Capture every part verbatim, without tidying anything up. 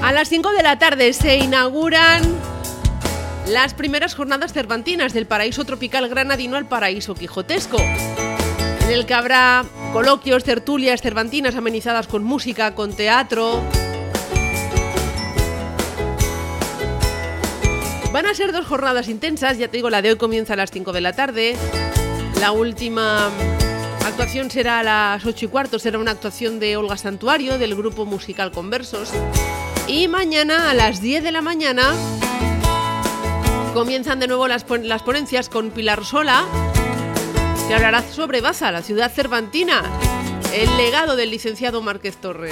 A las cinco de la tarde se inauguran las primeras jornadas cervantinas del Paraíso Tropical Granadino al Paraíso Quijotesco, en el que habrá coloquios, tertulias cervantinas amenizadas con música, con teatro. Van a ser dos jornadas intensas, ya te digo, la de hoy comienza a las cinco de la tarde, la última actuación será a las ocho y cuarto, será una actuación de Olga Santuario, del grupo musical Conversos, y mañana a las diez de la mañana comienzan de nuevo las, pon- las ponencias con Pilar Sola, que hablará sobre Baza, la ciudad cervantina, el legado del licenciado Márquez Torres.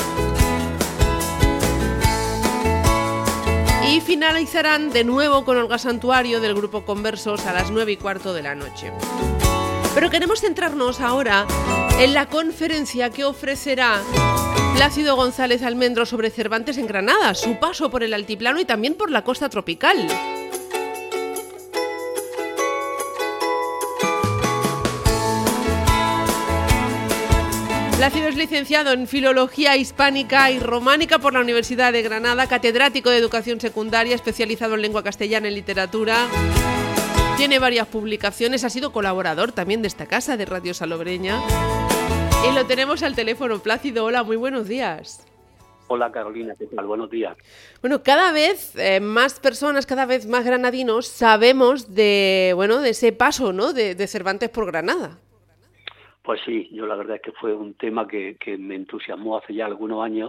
Y finalizarán de nuevo con Olga Santuario del grupo Conversos a las nueve y cuarto de la noche. Pero queremos centrarnos ahora en la conferencia que ofrecerá Plácido González Almendro sobre Cervantes en Granada, su paso por el altiplano y también por la costa tropical. Plácido es licenciado en Filología Hispánica y Románica por la Universidad de Granada, catedrático de Educación Secundaria, especializado en lengua castellana y literatura. Tiene varias publicaciones, ha sido colaborador también de esta casa, de Radio Salobreña. Y lo tenemos al teléfono. Plácido, hola, muy buenos días. Hola Carolina, ¿qué tal? Buenos días. Bueno, cada vez eh, más personas, cada vez más granadinos sabemos de, bueno, de ese paso, ¿no?, de, de Cervantes por Granada. Pues sí, yo la verdad es que fue un tema que, que me entusiasmó hace ya algunos años.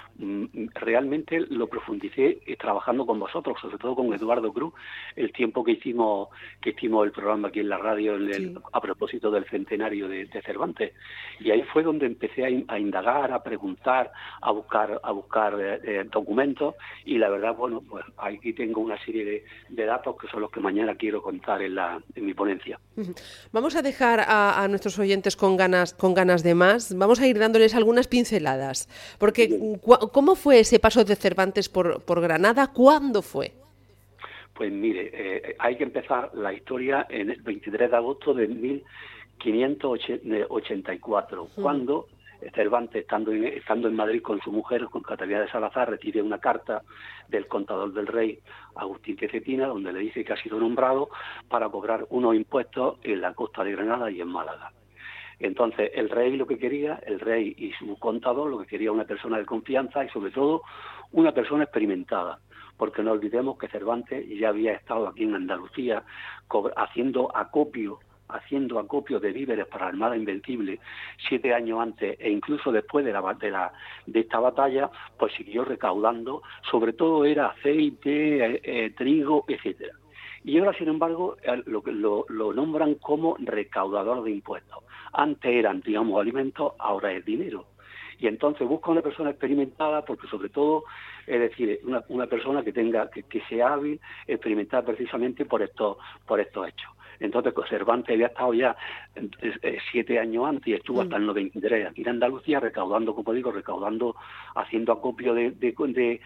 Realmente lo profundicé trabajando con vosotros, sobre todo con Eduardo Cruz, el tiempo que hicimos que hicimos el programa aquí en la radio en el, sí. a propósito del centenario de, de Cervantes, y ahí fue donde empecé a, a indagar, a preguntar, a buscar a buscar eh, documentos, y la verdad, bueno, pues aquí tengo una serie de, de datos que son los que mañana quiero contar en la en mi ponencia. Vamos a dejar a, a nuestros oyentes con ganas con ganas de más. Vamos a ir dándoles algunas pinceladas, porque sí. ¿Cómo fue ese paso de Cervantes por, por Granada? ¿Cuándo fue? Pues mire, eh, hay que empezar la historia en el veintitrés de agosto de mil quinientos ochenta y cuatro, uh-huh. cuando Cervantes, estando en, estando en Madrid con su mujer, con Catalina de Salazar, recibe una carta del contador del rey, Agustín de Cetina, donde le dice que ha sido nombrado para cobrar unos impuestos en la costa de Granada y en Málaga. Entonces, el rey lo que quería, el rey y su contador, lo que quería una persona de confianza y, sobre todo, una persona experimentada. Porque no olvidemos que Cervantes ya había estado aquí en Andalucía haciendo acopio, haciendo acopio de víveres para la Armada Invencible siete años antes, e incluso después de, la, de, la, de esta batalla, pues siguió recaudando, sobre todo era aceite, eh, eh, trigo, etcétera. Y ahora, sin embargo, lo, lo, lo nombran como recaudador de impuestos. Antes eran, digamos, alimentos, ahora es dinero. Y entonces busca una persona experimentada, porque sobre todo, es decir, una, una persona que tenga, que, que sea hábil, experimentada precisamente por estos, por estos hechos. Entonces, Cervantes había estado ya eh, siete años antes y estuvo hasta el noventa y tres aquí en Andalucía recaudando, como digo, recaudando, haciendo acopio de, de, de,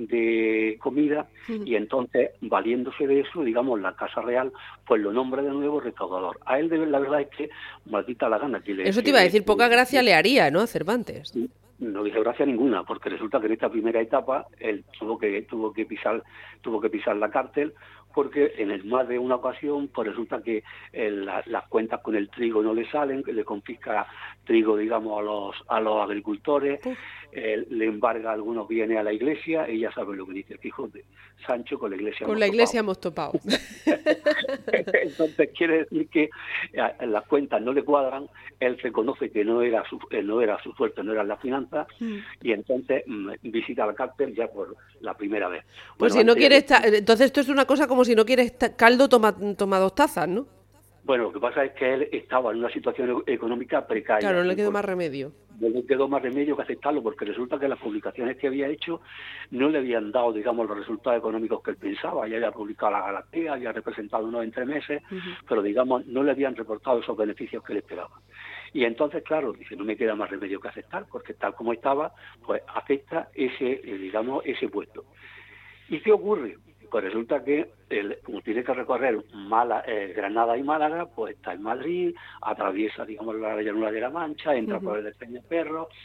de comida, mm. y entonces, valiéndose de eso, digamos, la Casa Real, pues lo nombra de nuevo recaudador. A él, la verdad es que, maldita la gana que le... Eso te iba a decir, poca gracia le haría, ¿no?, a Cervantes. No dice gracia ninguna, porque resulta que en esta primera etapa él tuvo que tuvo que pisar tuvo que pisar la cárcel, porque en el más de una ocasión pues resulta que el, la, las cuentas con el trigo no le salen, que le confisca trigo, digamos, a los a los agricultores, eh, le embarga algunos bienes a la iglesia, y ya saben lo que dice el Quijote: Sancho, con la iglesia con hemos la topado. iglesia hemos topado. Entonces quiere decir que eh, las cuentas no le cuadran, él reconoce que no era su eh, no era su suerte, no eran las finanzas, mm. y entonces mm, visita la cárcel ya por la primera vez. Pues bueno, si no quiere de... estar, entonces esto es una cosa como si no quiere estar, caldo toma, toma dos tazas, ¿no? Bueno, lo que pasa es que él estaba en una situación económica precaria. Claro, no le quedó más remedio. No le quedó más remedio que aceptarlo, porque resulta que las publicaciones que había hecho no le habían dado, digamos, los resultados económicos que él pensaba. Ya había publicado la Galatea, había representado unos entremeses, uh-huh. pero, digamos, no le habían reportado esos beneficios que él esperaba. Y entonces, claro, dice, no me queda más remedio que aceptar, porque tal como estaba, pues acepta ese, digamos, ese puesto. ¿Y qué ocurre? Pues resulta que, el, como tiene que recorrer Mala, eh, Granada y Málaga, pues está en Madrid, atraviesa, digamos, la llanura de la Mancha, entra uh-huh. por el de Peñaperro,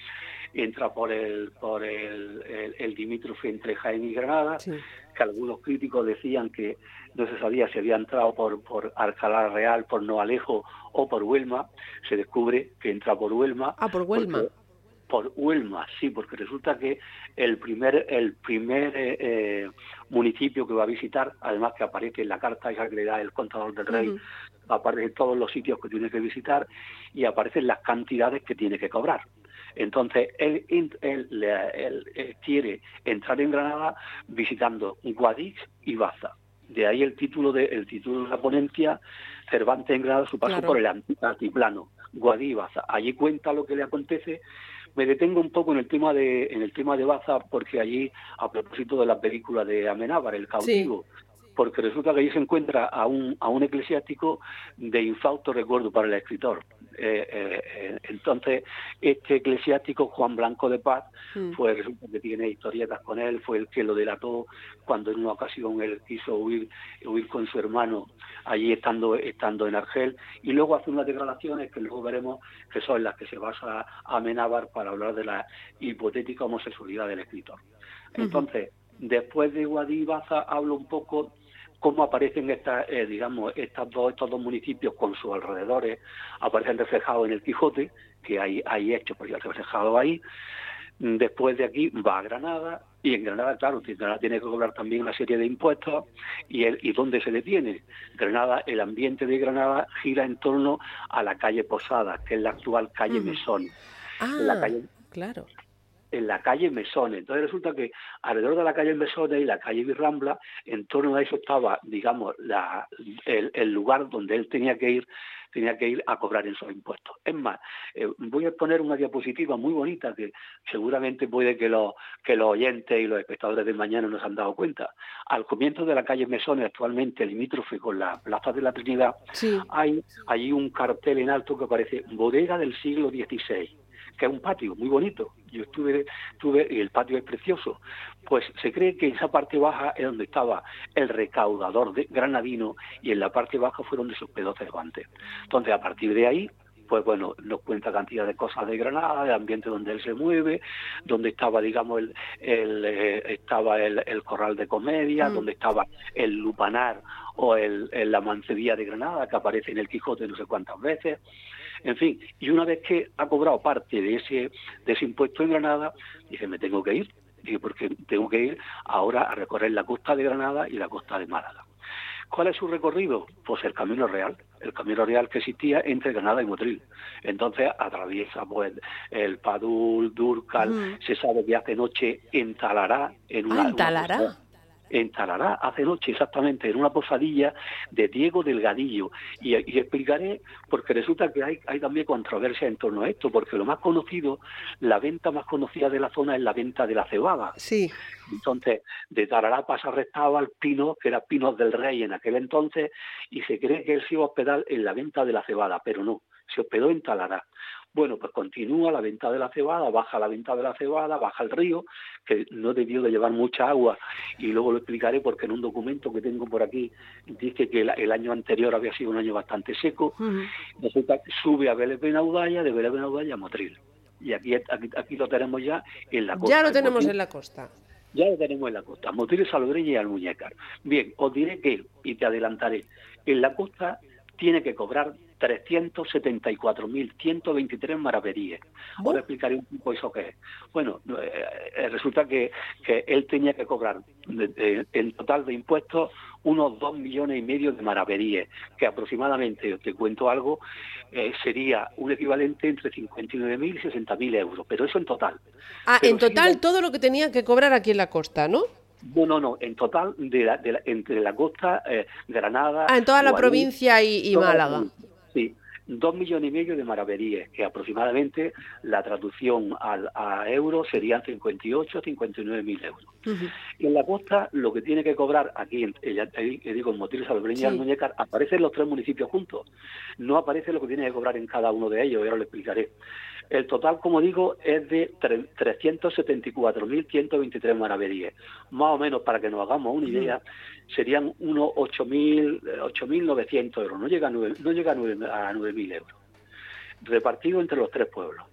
entra por el por el, el, el limítrofe entre Jaén y Granada, sí. que algunos críticos decían que no se sabía si había entrado por, por Alcalá Real, por Noalejo o por Huelma. Se descubre que entra por Huelma. Ah, por Huelma. Porque, por Huelma, sí, porque resulta que el primer el primer eh, eh, municipio que va a visitar, además que aparece en la carta esa que le da el contador del rey, uh-huh. aparecen todos los sitios que tiene que visitar y aparecen las cantidades que tiene que cobrar. Entonces, él, él, él, él, él quiere entrar en Granada visitando Guadix y Baza. De ahí el título de el título de la ponencia, Cervantes en Granada, su paso claro. por el altiplano, Guadix y Baza. Allí cuenta lo que le acontece. Me detengo un poco en el tema de en el tema de Baza, porque allí, a propósito de la película de Amenábar, El cautivo, sí. porque resulta que allí se encuentra a un a un eclesiástico de infausto recuerdo para el escritor. Eh, eh, entonces, este eclesiástico, Juan Blanco de Paz, mm. pues resulta que tiene historietas con él, fue el que lo delató cuando en una ocasión él quiso huir, huir con su hermano, allí estando estando en Argel, y luego hace unas declaraciones que luego veremos que son las que se basa Amenábar para hablar de la hipotética homosexualidad del escritor. Entonces, uh-huh. después de Guadix y Baza hablo un poco cómo aparecen estas, eh, digamos, estas dos, estos dos municipios con sus alrededores, aparecen reflejados en el Quijote, que hay, hay hechos por ya reflejados ahí. Después de aquí va a Granada, y en Granada, claro, Granada tiene que cobrar también una serie de impuestos, y el, y ¿dónde se detiene? Granada, el ambiente de Granada gira en torno a la calle Posada, que es la actual calle uh-huh. Mesones. Ah, la calle, claro. en la calle Mesones. Entonces resulta que alrededor de la calle Mesones y la calle Virrambla, en torno a eso estaba, digamos, la, el, el lugar donde él tenía que ir, tenía que ir a cobrar esos impuestos. Es más, eh, voy a poner una diapositiva muy bonita que seguramente puede que los, que los oyentes y los espectadores de mañana nos han dado cuenta. Al comienzo de la calle Mesones, actualmente limítrofe con la Plaza de la Trinidad, sí. hay allí un cartel en alto que aparece Bodega del siglo dieciséis. Que es un patio muy bonito. Yo estuve, estuve y el patio es precioso. Pues se cree que esa parte baja es donde estaba el recaudador de granadino y en la parte baja fue donde se hospedó Cervantes. Entonces, a partir de ahí, pues bueno, nos cuenta cantidad de cosas de Granada, del ambiente donde él se mueve, donde estaba, digamos, el, el eh, estaba el, el corral de comedia, mm. donde estaba el lupanar o el, el, la mancebía de Granada, que aparece en el Quijote no sé cuántas veces. En fin, y una vez que ha cobrado parte de ese de ese impuesto en Granada, dice, me tengo que ir, dice, porque tengo que ir ahora a recorrer la costa de Granada y la costa de Málaga. ¿Cuál es su recorrido? Pues el Camino Real, el Camino Real que existía entre Granada y Motril. Entonces atraviesa pues el Padul, Dúrcal, mm. se sabe que hace noche en Talará. En una, ah, ¿en Talará? Una en Talará, hace noche exactamente, en una posadilla de Diego Delgadillo. Y, y explicaré, porque resulta que hay, hay también controversia en torno a esto, porque lo más conocido, la venta más conocida de la zona es la venta de la cebada. Sí. Entonces, de Talará pasa rectado al Pino, que era Pinos del Rey en aquel entonces, y se cree que él se iba a hospedar en la venta de la cebada, pero no, se hospedó en Talará. Bueno, pues continúa la venta de la cebada, baja la venta de la cebada, baja el río, que no debió de llevar mucha agua, y luego lo explicaré porque en un documento que tengo por aquí dice que el, el año anterior había sido un año bastante seco. Uh-huh. Resulta que sube a Vélez Benaudalla, de Vélez Benaudalla a Motril. Y aquí, aquí, aquí lo tenemos ya en la costa. Ya lo tenemos en la costa. Ya lo tenemos en la costa, Motril, Salobreña y Almuñécar. Bien, os diré que, y te adelantaré, en la costa tiene que cobrar trescientos setenta y cuatro mil ciento veintitrés maravedíes. Os explicaré un poco eso que es. Bueno, eh, resulta que, que él tenía que cobrar de, de, en total de impuestos unos dos millones y medio de maravedíes, que aproximadamente, te cuento algo, eh, sería un equivalente entre cincuenta y nueve mil y sesenta mil euros, pero eso en total. Ah, pero en total si, todo lo que tenía que cobrar aquí en la costa, ¿no? No, no, no, en total, de la, de la, entre la costa, eh, Granada... Ah, en toda la Guadalajara, provincia y, y Málaga. Sí, dos millones y medio de maravedíes, que aproximadamente la traducción al, a euros serían cincuenta y ocho, cincuenta y nueve mil euros. Uh-huh. Y en la costa, lo que tiene que cobrar aquí, en, ya te digo, en Motril, Salobreña y Almuñécar, aparecen los tres municipios juntos. No aparece lo que tiene que cobrar en cada uno de ellos, y ahora lo explicaré. El total, como digo, es de trescientos setenta y cuatro mil ciento veintitrés maravedíes. Más o menos, para que nos hagamos una idea, serían unos ocho mil novecientos euros. No llega a nueve, no llega a nueve mil euros. Repartido entre los tres pueblos.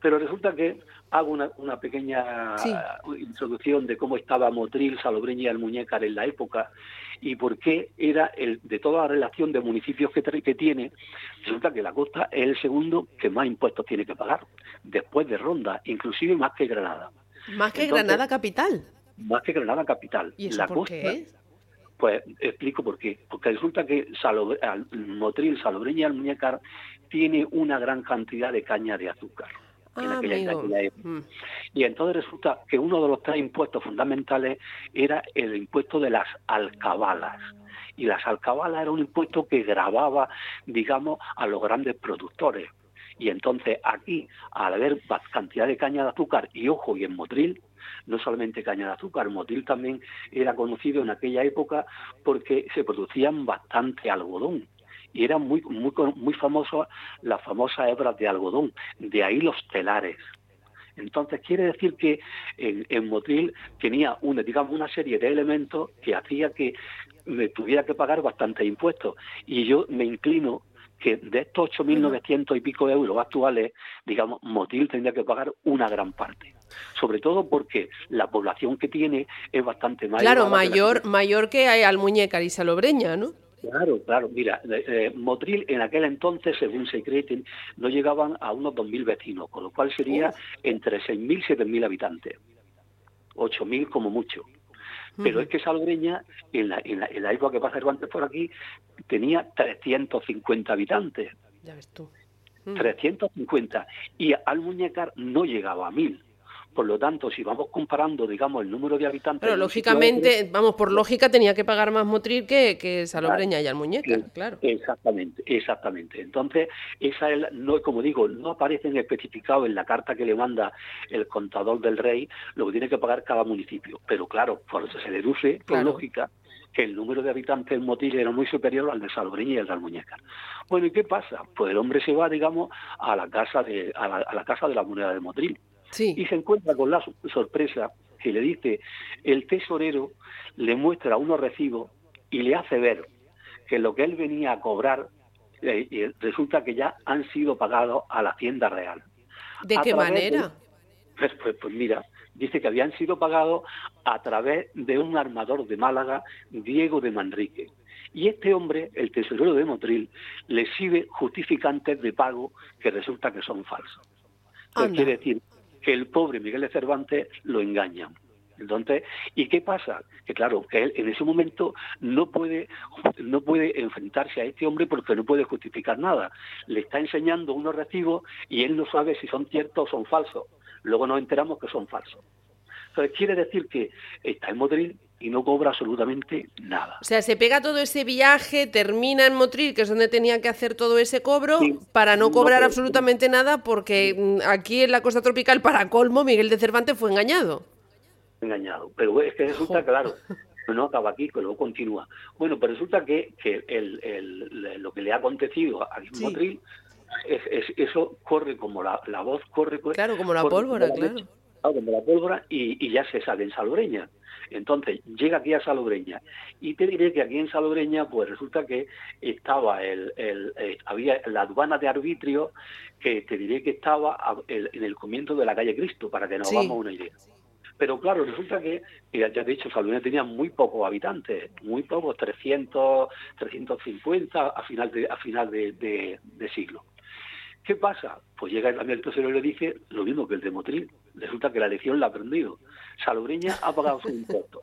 Pero resulta que hago una, una pequeña sí. introducción de cómo estaba Motril, Salobreña y Almuñécar en la época y por qué era, el de toda la relación de municipios que, que tiene, resulta que la costa es el segundo que más impuestos tiene que pagar, después de Ronda, inclusive más que Granada. ¿Más que Entonces, Granada capital? Más que Granada capital. ¿Y eso la por costa, qué? Pues explico por qué. Porque resulta que Salobre, Motril, Salobreña y Almuñécar tiene una gran cantidad de caña de azúcar. En Ah, aquella, en amigo. aquella época. Mm. Y entonces resulta que uno de los tres impuestos fundamentales era el impuesto de las alcabalas. Y las alcabalas era un impuesto que gravaba, digamos, a los grandes productores. Y entonces aquí, al haber cantidad de caña de azúcar, y ojo, y en Motril, no solamente caña de azúcar, Motril también era conocido en aquella época porque se producían bastante algodón. Y eran muy muy muy famosas las famosas hebras de algodón, de ahí los telares. Entonces quiere decir que en, en Motril tenía una, digamos, una serie de elementos que hacía que me tuviera que pagar bastantes impuestos. Y yo me inclino que de estos ocho mil novecientos y pico euros actuales, digamos, Motril tendría que pagar una gran parte. Sobre todo porque la población que tiene es bastante más Claro, elevada mayor, que la... mayor que hay Almuñécar y Salobreña, ¿no? Claro, claro. Mira, eh, Motril en aquel entonces, según se cree, no llegaban a unos dos mil vecinos, con lo cual sería Uf. entre seis mil y siete mil habitantes. ocho mil como mucho. Pero uh-huh. es que Salobreña, en la, en, la, en la época que pasa Cervantes por aquí, tenía trescientos cincuenta habitantes. Ya ves tú. Uh-huh. trescientos cincuenta. Y Almuñécar no llegaba a mil. Por lo tanto, si vamos comparando, digamos, el número de habitantes... Pero lógicamente, otro, vamos, por lógica tenía que pagar más Motril que, que Salobreña claro, y Almuñécar, que, claro. Exactamente, exactamente. Entonces, esa es, no, como digo, no aparecen especificados en la carta que le manda el contador del rey lo que tiene que pagar cada municipio. Pero claro, por eso se deduce, por claro. lógica, que el número de habitantes en Motril era muy superior al de Salobreña y al de Almuñécar. Bueno, ¿y qué pasa? Pues el hombre se va, digamos, a la casa de, a la, a la casa de la moneda de Motril. Sí. Y se encuentra con la sorpresa que le dice el tesorero, le muestra unos recibos y le hace ver que lo que él venía a cobrar eh, eh, resulta que ya han sido pagados a la Hacienda Real. ¿De qué manera? De, pues, pues, pues mira, dice que habían sido pagados a través de un armador de Málaga, Diego de Manrique. Y este hombre, el tesorero de Motril, le exhibe justificantes de pago que resulta que son falsos. Entonces, quiere decir que el pobre Miguel de Cervantes lo engañan. Entonces, ¿y qué pasa? Que claro, que él en ese momento no puede no puede enfrentarse a este hombre porque no puede justificar nada. Le está enseñando unos recibos y él no sabe si son ciertos o son falsos. Luego nos enteramos que son falsos. Entonces, quiere decir que está en Motril y no cobra absolutamente nada. O sea, se pega todo ese viaje, termina en Motril, que es donde tenía que hacer todo ese cobro, sí, para no cobrar no, pero, absolutamente nada, porque sí. aquí en la costa tropical, para colmo, Miguel de Cervantes fue engañado. Engañado. Pero es que resulta, oh. claro, no acaba aquí, que luego continúa. Bueno, pues resulta que, que el, el, lo que le ha acontecido a sí. Motril, es, es, eso corre como la, la voz, corre... Claro, como la corre, pólvora, como la claro. Como la pólvora y, y ya se sale en Salobreña. Entonces, llega aquí a Salobreña. Y te diré que aquí en Salobreña, pues resulta que estaba el, el, eh, había la aduana de arbitrio, que te diré que estaba a, el, en el comienzo de la calle Cristo, para que nos sí. hagamos una idea. Pero claro, resulta que, ya te he dicho, Salobreña tenía muy pocos habitantes, muy pocos, trescientos, trescientos cincuenta a final de, a final de, de, de siglo. ¿Qué pasa? Pues llega también el tesorero y le dice lo mismo que el de Motril. Resulta que la lección la ha aprendido. Salobreña ha pagado su impuesto.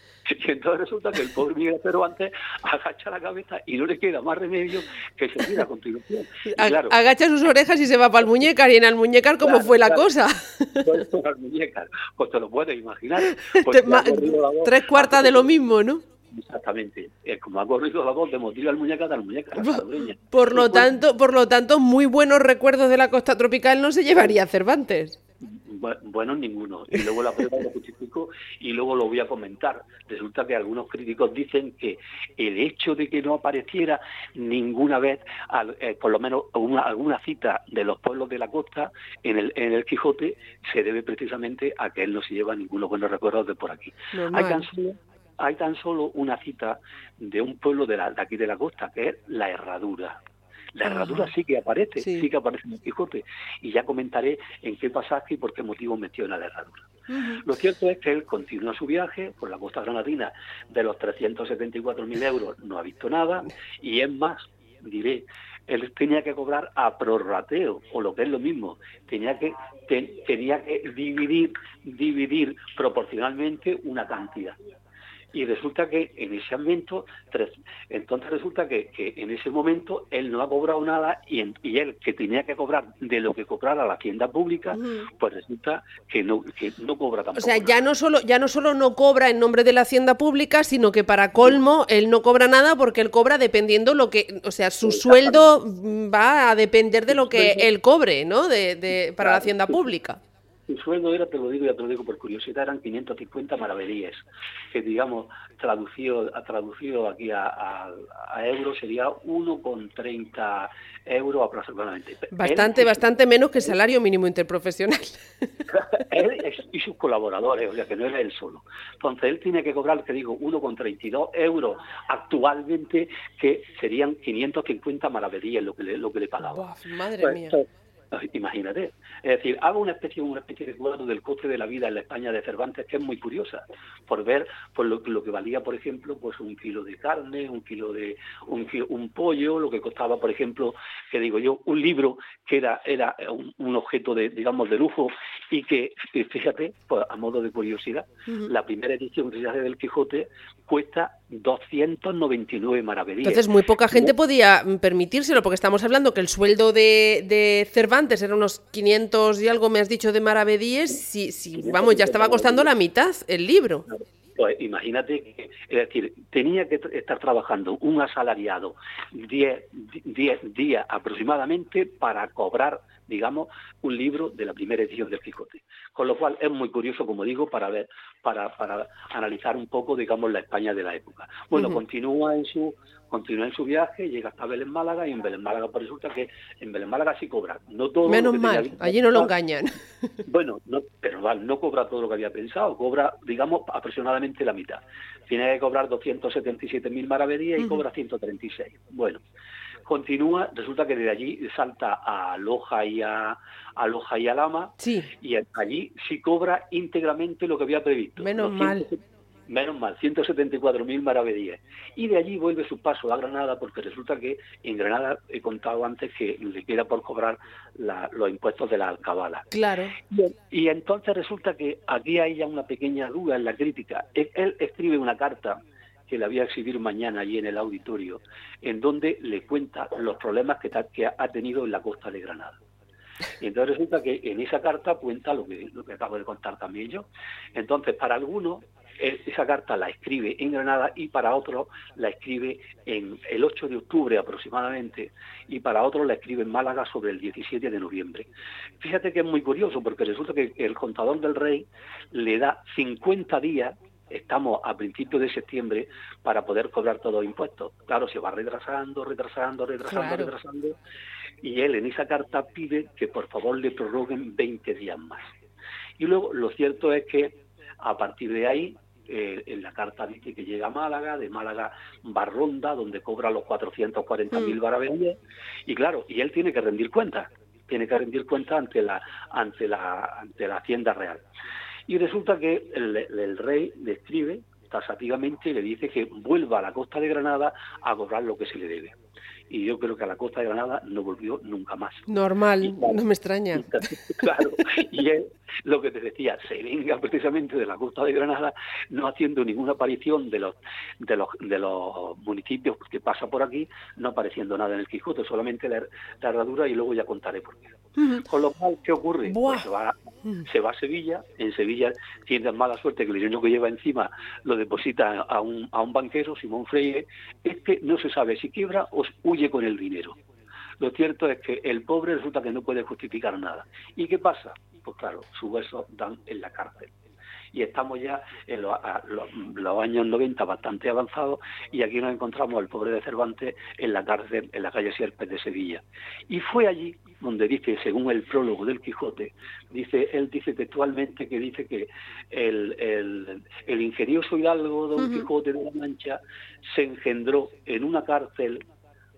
Y entonces resulta que el pobre Miguel de Cervantes agacha la cabeza y no le queda más remedio que seguir a continuación. Y claro, agacha sus orejas y se va para el Almuñécar. Y en Almuñécar, ¿cómo claro, fue la claro. cosa? Pues, Almuñécar, pues te lo puedes imaginar. Pues te, ma, tres cuartas de lo mismo, ¿no? Exactamente, es como ha corrido la voz de Motril al Almuñécar al Almuñécar a Salobreña. Por lo tanto, por lo tanto, muy buenos recuerdos de la costa tropical no se llevaría Cervantes. Bueno, ninguno. Y luego la prueba lo justifico y luego lo voy a comentar. Resulta que algunos críticos dicen que el hecho de que no apareciera ninguna vez, eh, por lo menos una, alguna cita de los pueblos de la costa en el, en el Quijote, se debe precisamente a que él no se lleva ninguno buenos recuerdos de por aquí. Hay tan solo, hay tan solo una cita de un pueblo de, la, de aquí de la costa, que es La Herradura. La Ajá. herradura sí que aparece, Sí. sí que aparece en el Quijote, y ya comentaré en qué pasaje y por qué motivo menciona la herradura. Uh-huh. Lo cierto es que él continúa su viaje por la costa granadina. De los trescientos setenta y cuatro mil euros no ha visto nada, y es más, diré, él tenía que cobrar a prorrateo, o lo que es lo mismo, tenía que te, tenía que dividir dividir proporcionalmente una cantidad. Y resulta que en ese momento, tres, entonces resulta que, que en ese momento él no ha cobrado nada, y, en, y él que tenía que cobrar de lo que cobrara la hacienda pública, Uh-huh. pues resulta que no, que no cobra tampoco O sea, ya nada. no solo ya no solo no cobra en nombre de la hacienda pública, sino que para colmo él no cobra nada porque él cobra dependiendo lo que, o sea, su sueldo va a depender de lo que él cobre, ¿no? De, de para la hacienda pública. Su sueldo era, te lo digo, ya te lo digo por curiosidad, eran quinientos cincuenta maravedíes, que digamos, traducido, traducido aquí a, a, a euros sería uno con treinta euros aproximadamente. Bastante, él, bastante menos que el salario mínimo interprofesional. Él y sus colaboradores, o sea, que no era él solo. Entonces, él tiene que cobrar, te digo, uno con treinta y dos euros actualmente, que serían quinientos cincuenta maravedíes lo que le, lo que le pagaba. Uf, madre pues, mía. Pues, imagínate, es decir, hago una especie, una especie de cuadro del coste de la vida en la España de Cervantes que es muy curiosa, por ver por lo, lo que valía, por ejemplo, pues un kilo de carne, un kilo de un, un pollo, lo que costaba, por ejemplo, que digo yo, un libro que era era un, un objeto de, digamos, de lujo, y que, fíjate, pues a modo de curiosidad, uh-huh. la primera edición que se hace del Quijote cuesta doscientos noventa y nueve maravedíes. Entonces muy poca gente ¿no? podía permitírselo, porque estamos hablando que el sueldo de, de Cervantes era unos quinientos y algo, me has dicho, de maravedíes, si, si vamos, ya estaba costando la mitad el libro. Pues imagínate, que, es decir, tenía que estar trabajando un asalariado diez días aproximadamente para cobrar, digamos, un libro de la primera edición del Quijote. Con lo cual es muy curioso, como digo, para ver, para, para analizar un poco, digamos, la España de la época. Bueno, uh-huh. continúa en su continúa en su viaje, llega hasta Belén Málaga, y en Belén Málaga pues resulta que en Belén Málaga sí cobra. No todo Menos lo que mal, tenía, allí no lo engañan. Bueno, no, pero vale, no cobra todo lo que había pensado, cobra, digamos, aproximadamente la mitad. Tiene que cobrar doscientos setenta y siete mil maravedíes y uh-huh. cobra ciento treinta y seis. Bueno, continúa, resulta que desde allí salta a Loja y a, a Loja y a Lama, sí. y allí sí cobra íntegramente lo que había previsto. Menos mal. Menos mal, ciento setenta y cuatro mil maravedíes. Y de allí vuelve su paso a Granada, porque resulta que en Granada, he contado antes, que le queda por cobrar la, los impuestos de la alcabala. Claro. Y, y entonces resulta que aquí hay ya una pequeña duda en la crítica. Él, él escribe una carta que la voy a exhibir mañana allí en el auditorio, en donde le cuenta los problemas que, ta, que ha tenido en la costa de Granada. Y entonces resulta que en esa carta cuenta lo que, lo que acabo de contar también yo. Entonces, para algunos, esa carta la escribe en Granada, y para otros la escribe en el ocho de octubre aproximadamente, y para otros la escribe en Málaga sobre el diecisiete de noviembre. Fíjate que es muy curioso, porque resulta que el contador del rey le da cincuenta días, estamos a principios de septiembre, para poder cobrar todos los impuestos. Claro, se va retrasando, retrasando, retrasando, claro. retrasando, y él en esa carta pide que por favor le prorroguen veinte días más. Y luego lo cierto es que a partir de ahí, eh, en la carta dice que llega a Málaga, de Málaga va a Ronda, donde cobra los cuatrocientos cuarenta mil mm. maravedíes, y claro, y él tiene que rendir cuentas, tiene que rendir cuentas ante la, ante la, ante la Hacienda Real. Y resulta que el, el rey le escribe tasativamente y le dice que vuelva a la costa de Granada a cobrar lo que se le debe. Y yo creo que a la costa de Granada no volvió nunca más. Normal, y, claro, no me extraña. Y, claro, y él, lo que te decía, se venga precisamente de la costa de Granada, no haciendo ninguna aparición de los de los de los municipios que pasa por aquí, no apareciendo nada en el Quijote, solamente la, la herradura, y luego ya contaré por qué. Uh-huh. Con lo cual, ¿qué ocurre? Pues se va, uh-huh. se va a Sevilla. En Sevilla tiene mala suerte que el dinero que lleva encima lo deposita a un, a un banquero, Simón Freire. Este no se sabe si quiebra o huye con el dinero. Lo cierto es que el pobre resulta que no puede justificar nada. ¿Y qué pasa? Pues claro, sus huesos dan en la cárcel. Y estamos ya en los, los, los años noventa bastante avanzados, y aquí nos encontramos al pobre de Cervantes en la cárcel, en la calle Sierpes de Sevilla. Y fue allí donde dice, según el prólogo del Quijote, dice él dice textualmente que dice que el, el, el ingenioso hidalgo Don uh-huh. Quijote de la Mancha se engendró en una cárcel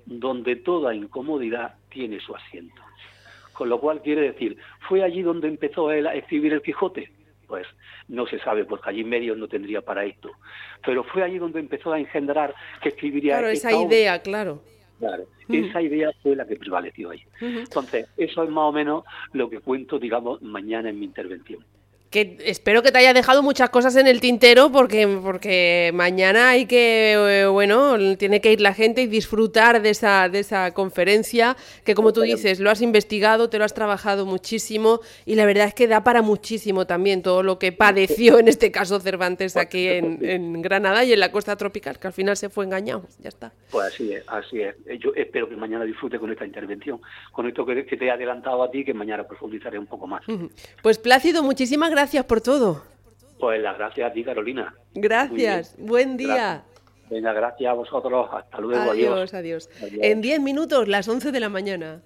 donde toda incomodidad tiene su asiento. Con lo cual quiere decir, ¿fue allí donde empezó él a escribir el Quijote? Pues no se sabe, porque allí medios no tendría para esto. Pero fue allí donde empezó a engendrar que escribiría... Claro, esa idea, obra. claro. Claro, uh-huh. Esa idea fue la que prevaleció ahí. Uh-huh. Entonces, eso es más o menos lo que cuento, digamos, mañana en mi intervención. Que espero que te haya dejado muchas cosas en el tintero, porque, porque mañana hay que, eh, bueno, tiene que ir la gente y disfrutar de esa, de esa conferencia, que como tú dices, lo has investigado, te lo has trabajado muchísimo, y la verdad es que da para muchísimo también todo lo que padeció, en este caso Cervantes, aquí en, en Granada y en la costa tropical, que al final se fue engañado, ya está. Pues así es, así es. Yo espero que mañana disfrute con esta intervención, con esto que, que te he adelantado a ti, que mañana profundizaré un poco más. Pues Plácido, muchísimas gracias. Gracias por todo. Pues las gracias a ti, Carolina. Gracias, buen día. Gracias. Venga, gracias a vosotros. Hasta luego. Adiós, adiós. adiós. adiós. En diez minutos, las once de la mañana.